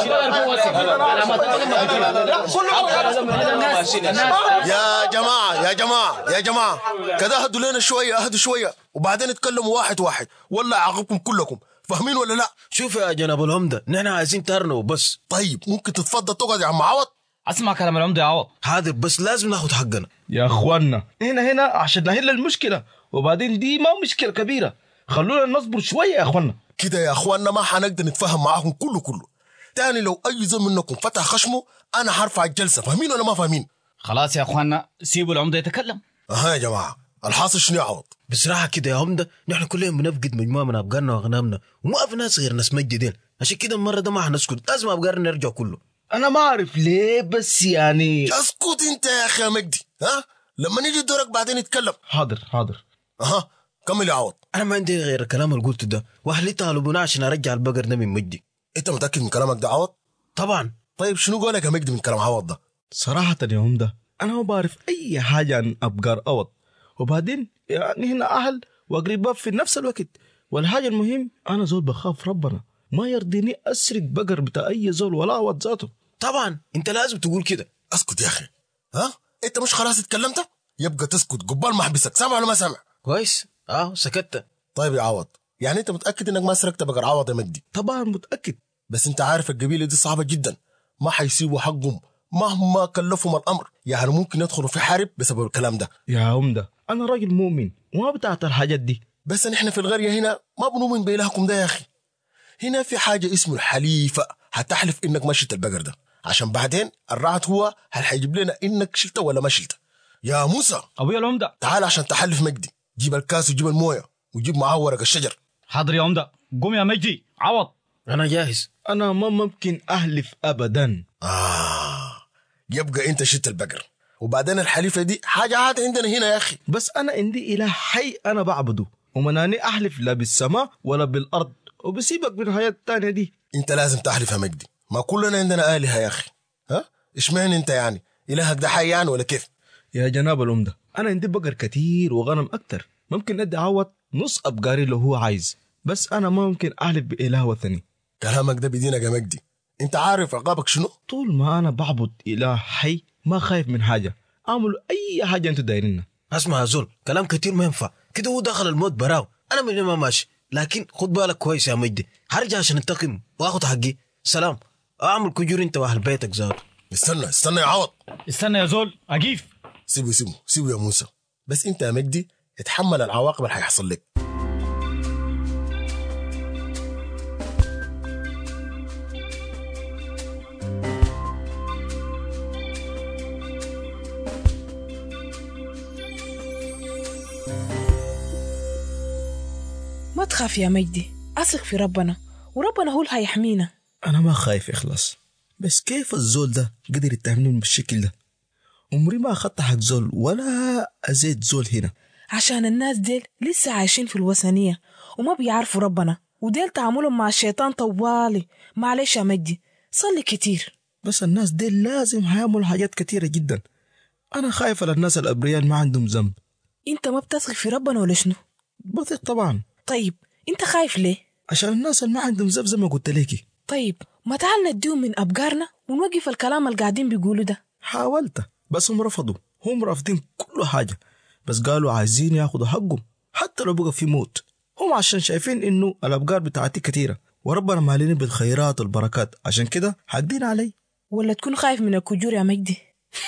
يا جماعة كده اهدوا لنا شوية، اهدوا شوية وبعدين اتكلموا واحد واحد ولا اعاقبكم كلكم، فاهمين ولا لا؟ شوف يا جناب العمدة، نحن عايزين تارنا وبس. طيب ممكن تتفضل تقعد يا عم عوض؟ اسمع كلام العمدة يا عوض. حاضر، بس لازم ناخد حقنا يا اخوانا. هنا عشان نحل المشكلة، وبعدين دي ما مشكلة كبيرة، خلونا نصبر شوية يا اخوانا. كده يا اخوانا ما حنقدر نتفاهم معاكم كله. تاني لو اي زول منكم فتح خشمه انا حرفع الجلسة، فاهمين ولا ما فاهمين؟ خلاص يا اخوانا سيبوا العمدة يتكلم. يا جماعة الحاصل شنو يا عوض؟ بصراحة كده يا عمدة، نحن كل يوم بنفقد مجموعة من أبقارنا وأغنامنا، وما في ناس غير ناس مجدين، عشان كده المرة ده ما حنسكت، لازم أبقارنا يرجعوا كله. أنا ما أعرف ليه، بس يعني اسكت أنت يا أخي يا مجدي. لما نيجي دورك بعدين نتكلم. حاضر. كمل يا عوض. أنا ما عندي غير الكلام اللي قلته ده، وأهلي طالبونا عشان أرجع البقر ده من مجدي. أنت متأكد من كلامك ده عوض؟ طبعا. طيب شنو قولك يا مجدي من كلام عوض ده؟ صراحة يا عمدة أنا ما بعرف أي حاجة عن أبقار عوض، وبعدين يعني هنا أهل وأقرباء في نفس الوقت، والحاجة المهم أنا زول بخاف ربنا، ما يرضيني أسرق بقر بتاع أي زول ولا عوض ذاته. طبعا أنت لازم تقول كده. اسكت يا أخي. أنت مش خلاص اتكلمت؟ يبقى تسكت قبال ما أحبسك، سامع ولا ما سامع؟ كويس. سكتت. طيب يا عوض، يعني أنت متأكد إنك ما سرقت بقر عوض يا مجدي؟ طبعا متأكد. بس أنت عارف القبيلة دي صعبة جدا، ما حيسيبوا حقهم مهما كلفهم الأمر، يعني ممكن يدخلوا في حرب بسبب الكلام ده. يا عمدة أنا راجل مؤمن وما بتاعت الحاجات دي، بس نحن في القرية هنا ما بنؤمن بإلهكم ده يا أخي. هنا في حاجة اسمه الحليفة، هتحلف إنك ما شلت البقر ده، عشان بعدين الرعد هو هل حيجيب لنا إنك شلته ولا ما شلته. يا موسى أبويا العمدة، تعال عشان تحلف مجدي، جيب الكاس وجيب الموية وجيب معاه ورق الشجر. حاضر يا عمدة. قوم يا مجدي. عوض أنا جاهز. أنا ما ممكن أحلف أبدا. يبقى أنت شلت البقر، وبعدين الحليفة دي حاجة عادة عندنا هنا يا أخي. بس أنا عندي إله حي أنا بعبده، ومناني أحلف لا بالسماء ولا بالأرض، وبسيبك من الحياة التانية دي. أنت لازم تحلف يا مجدي، ما كلنا عندنا آلهة يا أخي. إشمعنى أنت يعني إلهك ده حي يعني ولا كيف؟ يا جناب العمدة أنا عندي بقر كتير وغنم أكتر، ممكن أدي عوض نص أبقاري لو هو عايز، بس أنا ما ممكن أحلف بإله وثني. كلامك ده بدينك يا مجدي. أنت عارف عقابك شنو؟ طول ما أنا بعبد إله حي ما خايف من حاجة، أعملوا أي حاجة أنتوا دايرينها. اسمع يا زول، كلام كتير ما ينفع كده، هو دخل الموت براو، أنا من ما ماشي، لكن خد بالك كويس يا مجدي، هرجع عشان انتقم واخد حقي. سلام. أعمل كجور أنت وأهل بيتك زاد. استنى يا عوض. استنى يا زول أجيف. سيبه يا موسى، بس أنت يا مجدي اتحمل العواقب اللي هيحصل لك. ما تخاف يا مجدي، أثق في ربنا، وربنا هو اللي هيحمينا. أنا ما خايف إخلاص، بس كيف الزول ده قدر يتهمني بالشكل ده؟ عمري ما أخدت حق زول ولا أزيد زول هنا. عشان الناس ديل لسه عايشين في الوثنية وما بيعرفوا ربنا، وديل تعاملهم مع الشيطان طوالي. معلش يا مجدي، صلي كتير. بس الناس ديل لازم هيعملوا حاجات كتيرة جدا، أنا خايف على الناس الأبرياء ما عندهم ذنب. انت ما بتثق في ربنا ولا شنو؟ بثق طبعا. طيب انت خايف ليه؟ عشان الناس اللي ما عندهم ذنب زي ما قلت لكي. طيب ما تعال نديهم من أبقارنا ونوقف الكلام اللي قاعدين بيقولوا ده. حاولت بس هم رفضوا، هم رافضين كل حاجة، بس قالوا عايزين ياخدوا حقهم حتى لو بقى في موت. هم عشان شايفين انه الأبقار بتاعتي كتيرة وربنا مالين بالخيرات والبركات، عشان كده حاقدين علي. ولا تكون خايف من الكجور يا مجدي؟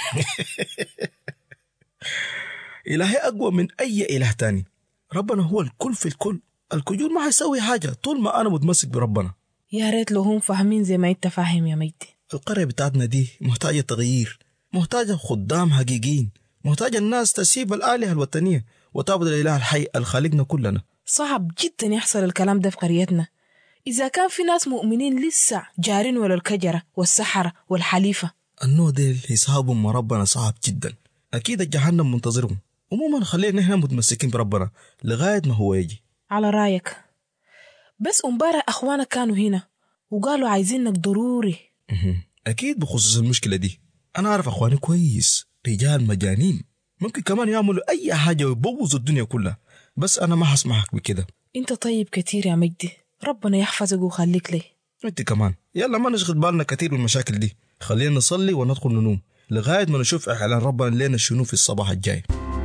إلهي أقوى من أي إله تاني، ربنا هو الكل في الكل، الكجور ما هيسوي حاجة طول ما أنا متمسك بربنا. يا ريت لو هم فاهمين زي ما انت فاهم يا مجدي. القرية بتاعتنا دي محتاجة تغيير، محتاجة خدام حقيقيين، محتاجة الناس تسيب الآلهة الوطنية وتعبد الإله الحي الخالقنا كلنا. صعب جدا يحصل الكلام ده في قريتنا إذا كان في ناس مؤمنين لسه جارين ولا الكجرة والسحرة والحليفة. النوع ديل حسابهم مع ربنا صعب جدا، أكيد الجهنم منتظرهم. عموما خلينا نحن متمسكين بربنا لغاية ما هو يجي. على رأيك. بس امبارح أخوانك كانوا هنا وقالوا عايزينك ضروري. أكيد بخصوص المشكلة دي، أنا أعرف أخواني كويس، رجال مجانين ممكن كمان يعملوا أي حاجة ويبوظوا الدنيا كلها، بس أنا ما هسمحك بكده. أنت طيب كتير يا مجدي، ربنا يحفظك ويخليك لي. انت كمان يلا ما نشغل بالنا كثير بالمشاكل دي، خلينا نصلي وندخل ننوم لغاية ما نشوف إعلان ربنا لنا شنو في الصباح الجاي.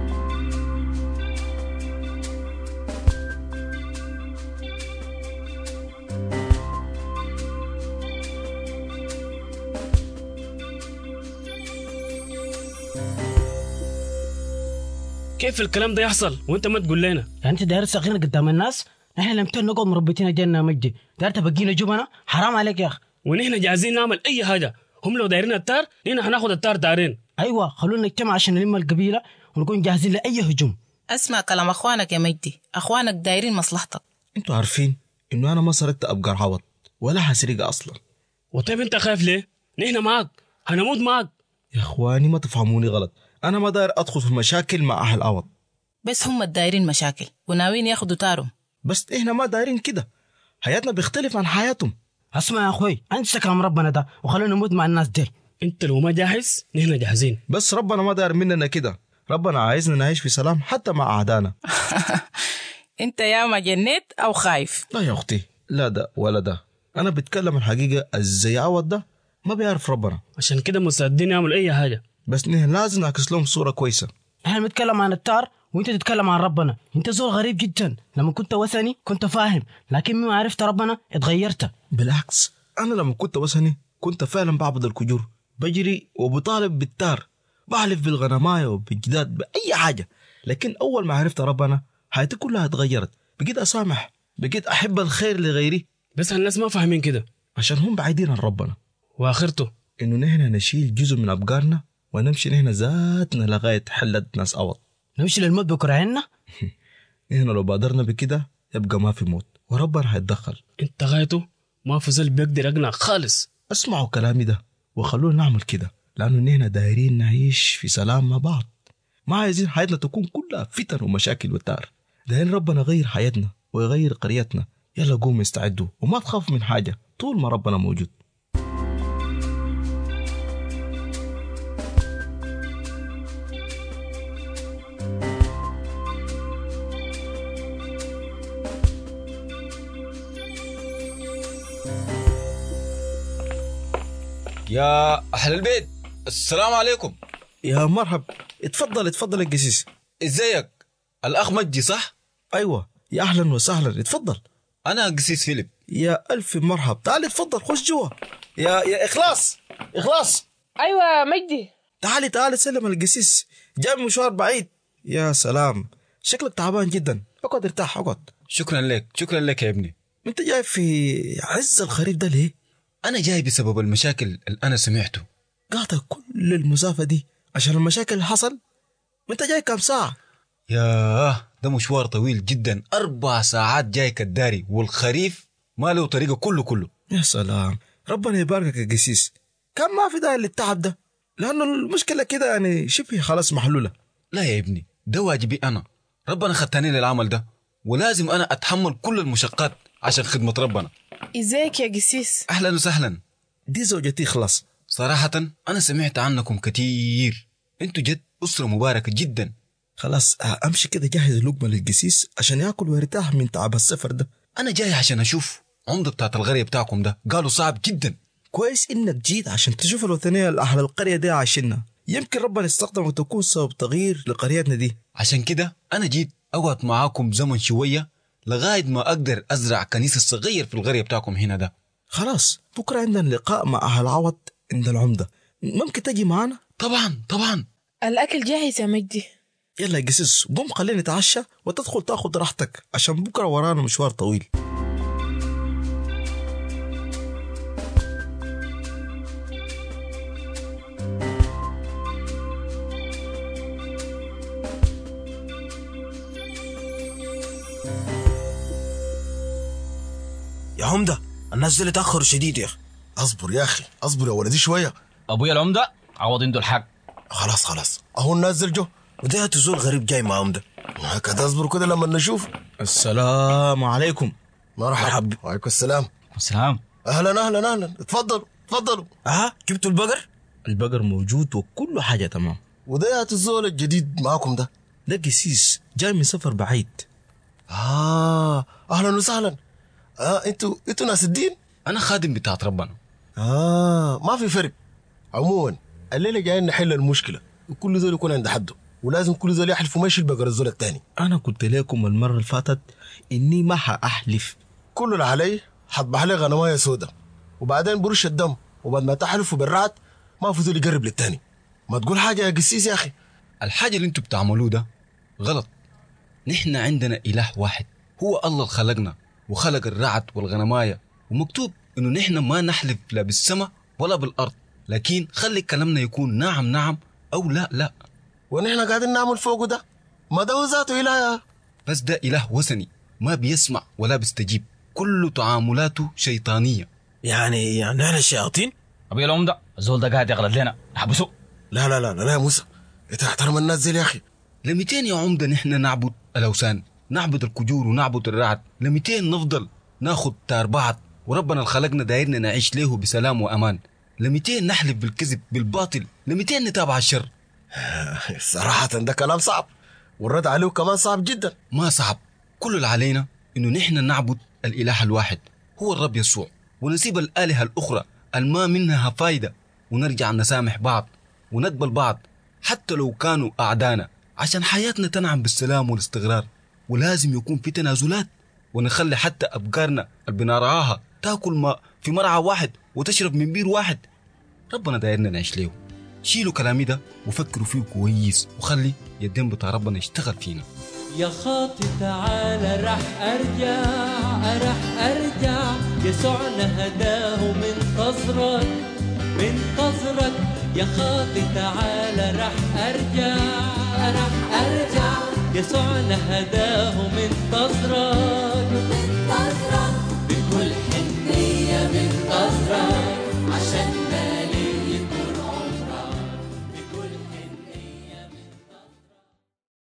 كيف الكلام ده يحصل وانت ما تقول لنا؟ يعني انت داير تصغرنا قدام الناس؟ نحن لم نقعد مربتين جنة مجدي، داير تبقينا جبنا؟ حرام عليك يا اخ. ونحن جاهزين نعمل اي حاجه، هم لو دايرين التار نحن هناخد التار تارين. ايوه خلونا نجتمع عشان نلم القبيله ونكون جاهزين لاي هجوم. اسمع كلام اخوانك يا مجدي، اخوانك دايرين مصلحتك. انتوا عارفين انه انا ما سرقت ابقر عوض ولا هسرقها اصلا. وطيب انت خايف ليه؟ نحن معك، هنموت معك. يا اخواني ما تفهموني غلط، انا ما داير ادخل في مشاكل مع اهل عوض، بس هم الدايرين مشاكل وناويين ياخدوا تارهم. بس احنا ما دايرين كده، حياتنا بيختلف عن حياتهم. اسمع يا اخوي، انسى كلام ربنا ده وخلونا نموت مع الناس دي. انت لو ما جاهز نحن جاهزين. بس ربنا ما داير مننا كده، ربنا عايزنا نعيش في سلام حتى مع اعدائنا. انت يا ما جنيت او خايف؟ لا يا اختي، لا ده ولا ده، انا بتكلم الحقيقه. ازاي عوض ده ما بيعرف ربنا، عشان كده مستعدين يعملوا اي حاجه، بس نحن لازم نعكس لهم صوره كويسه. احنا بنتكلم عن التار وانت تتكلم عن ربنا. انت زول غريب جدا، لما كنت وثني كنت فاهم، لكن مما عرفت ربنا اتغيرت. بالعكس، انا لما كنت وثني كنت فعلا بعبد الكجور، بجري وبطالب بالتار، بحلف بالغنمايه وبالجداد باي حاجه. لكن اول ما عرفت ربنا حياتي كلها اتغيرت، بقيت اسامح، بقيت احب الخير لغيري. بس الناس ما فاهمين كده عشان هم بعيدين عن ربنا. واخرته انه نحن نشيل جزء من ابقارنا ونمشي نحن ذاتنا لغايه حلة ناس عوض. نمشي للموت بكره عنا. نحن لو بادرنا بكده يبقى ما في موت وربنا هيتدخل. انت غايته ما في زول بيقدر يقنع خالص. اسمعوا كلامي ده وخلونا نعمل كده، لانه نحن دايرين نعيش في سلام مع بعض، ما عايزين حياتنا تكون كلها فتن ومشاكل وتار. دايرين ربنا يغير حياتنا ويغير قريتنا. يلا قوموا استعدوا وما تخافوا من حاجه طول ما ربنا موجود. يا أهل البيت، السلام عليكم. يا مرحب، اتفضل اتفضل يا قسيس. ازيك؟ الأخ مجدي صح؟ أيوة، يا أهلا وسهلا، اتفضل. أنا قسيس فيليب. يا ألف مرحب، تعالي اتفضل خش جوا. يا إخلاص إخلاص. أيوة يا مجدي. تعالي سلم القسيس، جاي من مشوار بعيد. يا سلام، شكلك تعبان جدا، اقعد ارتاح اقعد. شكرا لك يا ابني. انت جاي في عز الخريف ده ليه؟ أنا جاي بسبب المشاكل اللي أنا سمعته. قاطع كل المسافة دي عشان المشاكل اللي حصل؟ وانت جاي كم ساعة؟ ياه، ده مشوار طويل جدا، 4 ساعات جاي كالداري، والخريف ما له طريقة كله. يا سلام، ربنا يباركك يا قسيس. كان ما في داعي للتعب ده، لأنه المشكلة كده يعني شبه خلاص محلولة. لا يا ابني، ده واجبي أنا، ربنا خدتني للعمل ده ولازم أنا أتحمل كل المشقات عشان خدمة ربنا. ازيك يا قسيس؟ أهلا وسهلا. دي زوجتي خلاص. صراحة أنا سمعت عنكم كتير، أنتوا جد أسرة مباركة جدا. خلاص أمشي كده جهز لقمة للقسيس عشان يأكل ويرتاح من تعب السفر ده. أنا جاي عشان أشوف عمدة بتاعت القرية بتاعكم ده، قالوا صعب جدا. كويس إنك جيت عشان تشوف الوثنية اللي أهل القرية دي عايشينها، يمكن ربنا يستخدم وتكون سبب تغيير لقريتنا دي. عشان كده أنا جيت أقعد معاكم زمن شوية لغاية ما أقدر أزرع كنيسة صغير في القرية بتاعكم هنا ده. خلاص بكرة عندنا لقاء مع أهل عوض عند العمدة، ممكن تجي معنا؟ طبعا. الأكل جاهز يا مجدي. يلا يا قسيس قوم خلينا نتعشى وتدخل تاخد راحتك عشان بكرة ورانا مشوار طويل. يا عمدة، الناس دي تأخروا شديد يا أخي. اصبر يا اخي، اصبر يا ولدي شويه. ابويا العمده عوض عنده الحق. خلاص اهو نازل جو. وده تزول غريب جاي مع عمدة. هكذا اصبروا كده لما نشوف. السلام عليكم. مرحبا. وعليكم السلام. اهلا اتفضلوا. جبتوا البقر؟ البقر موجود وكل حاجة تمام. وده يا الزول الجديد معاكم ده؟ ده قسيس جاي من سفر بعيد. اهلا وسهلا. انتوا ناس الدين؟ أنا خادم بتاعت ربنا. ما في فرق. عموما الليلة جايين نحل المشكلة وكل زول يكون عند حده، ولازم كل زول يحلف وما يشيل بقر الزول التاني. أنا قلت لكم المرة اللي فاتت إني ما حأحلف. كل اللي علي حطبح لي غنمايه سودا وبعدين برش الدم، وبعد ما تحلفوا بالرعد ما في زول يقرب للتاني. ما تقول حاجة يا قسيس يا أخي. الحاجة اللي انتوا بتعملوه ده غلط. نحن عندنا إله واحد، هو الله خلقنا وخلق الرعد والغنماية، ومكتوب إنه نحن ما نحلف لا بالسماء ولا بالأرض، لكن خلي كلامنا يكون نعم نعم أو لا لا. ونحن قاعدين نعمل فوقه ده ما ده ذاته إله. بس ده إله وثني ما بيسمع ولا بيستجيب، كل تعاملاته شيطانية. يعني احنا الشياطين؟ أبي العمدة الزول ده قاعد يغلط لنا، نحبسه. لا لا لا لا يا موسى، انت احترم الناس زي يا أخي. لمتين يا عمدة نحن نعبد الأوثان، نعبد الكجور ونعبد الرعد؟ لمتين نفضل ناخد تار بعض وربنا الخلقنا دايرنا نعيش له بسلام وأمان؟ لمتين نحلف بالكذب بالباطل؟ لمتين نتابع الشر؟ صراحة ده كلام صعب، والرد عليه كمان صعب جدا. ما صعب، كل اللي علينا إنه نحن نعبد الإله الواحد هو الرب يسوع، ونسيب الآلهة الأخرى الما منها فايدة، ونرجع نسامح بعض ونقبل بعض حتى لو كانوا أعدانا، عشان حياتنا تنعم بالسلام والاستقرار. ولازم يكون في تنازلات، ونخلي حتى أبقارنا اللي بنرعاها تاكل ما في مرعى واحد وتشرب من بير واحد. ربنا دايرنا نعيش له. شيلوا كلامي ده وفكروا فيه كويس، وخلي يدين بتاع ربنا يشتغل فينا. يا خاطي تعالى رح أرجع يسوعنا هداه منتظرك يا خاطي تعالى رح أرجع يسوعنا هداه منتظرك